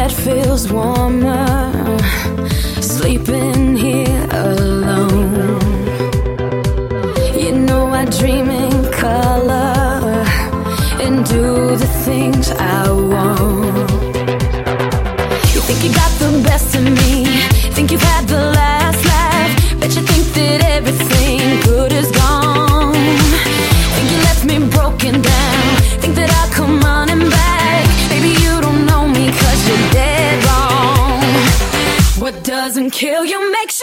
bed feels warmer, sleeping here alone. You know I dream in color and do the things I want. You think you got the best of me, think you've had the last laugh, bet you think that everything good is gone. Think you left me broken down, think that I'll come running back. Baby, you don't know me 'cause you're dead wrong. What doesn't kill you makes